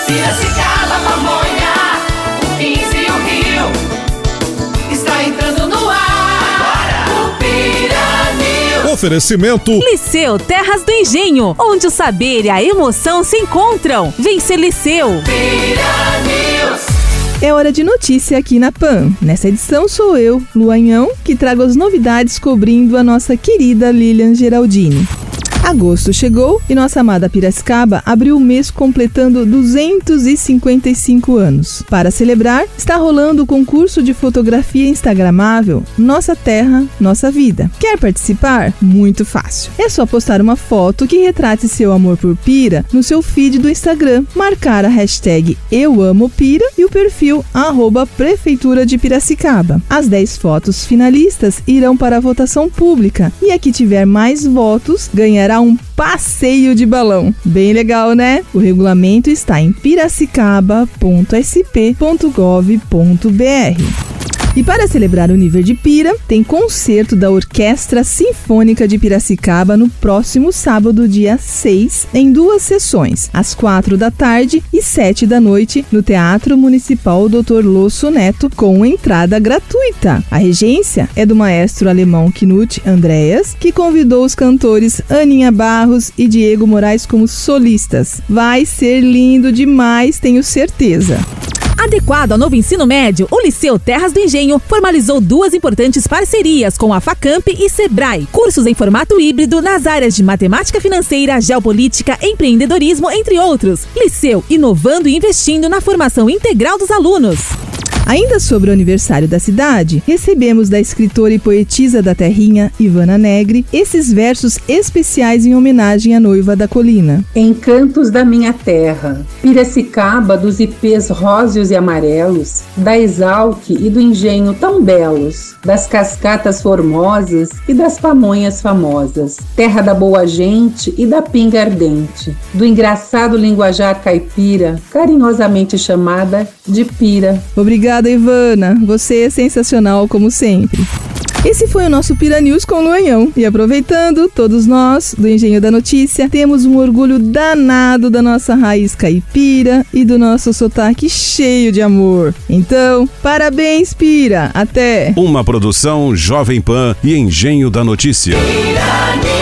Piracicaba, Pamonha, o 15 e o Rio, está entrando no ar. Agora, o Pira News. Oferecimento Liceu Terras do Engenho, onde o saber e a emoção se encontram. Vem ser Liceu. Pira News. É hora de notícia aqui na PAN. Nessa edição sou eu, Luanhão, que trago as novidades cobrindo a nossa querida Lilian Geraldini. Agosto chegou e nossa amada Piracicaba abriu o mês completando 255 anos. Para celebrar, está rolando o concurso de fotografia instagramável Nossa Terra, Nossa Vida. Quer participar? Muito fácil. É só postar uma foto que retrate seu amor por Pira no seu feed do Instagram, marcar a hashtag #EuAmoPira e o perfil @Prefeitura de Piracicaba. As 10 fotos finalistas irão para a votação pública e a que tiver mais votos ganhará um passeio de balão. Bem legal, né? O regulamento está em piracicaba.sp.gov.br. E para celebrar o nível de Pira, tem concerto da Orquestra Sinfônica de Piracicaba no próximo sábado, dia 6, em 2 sessões, às 4 da tarde e 7 da noite, no Teatro Municipal Dr. Losso Neto, com entrada gratuita. A regência é do maestro alemão Knut Andreas, que convidou os cantores Aninha Barros e Diego Moraes como solistas. Vai ser lindo demais, tenho certeza. Adequado ao novo ensino médio, o Liceu Terras do Engenho formalizou 2 importantes parcerias com a Facamp e Sebrae. Cursos em formato híbrido nas áreas de matemática financeira, geopolítica, empreendedorismo, entre outros. Liceu inovando e investindo na formação integral dos alunos. Ainda sobre o aniversário da cidade, recebemos da escritora e poetisa da terrinha, Ivana Negri, esses versos especiais em homenagem à noiva da colina. Encantos da minha terra, Piracicaba dos ipês róseos e amarelos, da Exalc e do engenho tão belos, das cascatas formosas e das pamonhas famosas, terra da boa gente e da pinga ardente, do engraçado linguajar caipira, carinhosamente chamada de Pira. Obrigada, Ivana. Você é sensacional como sempre. Esse foi o nosso Pira News com o Luanhão. E aproveitando, todos nós, do Engenho da Notícia, temos um orgulho danado da nossa raiz caipira e do nosso sotaque cheio de amor. Então, parabéns, Pira! Até! Uma produção Jovem Pan e Engenho da Notícia. Pira News.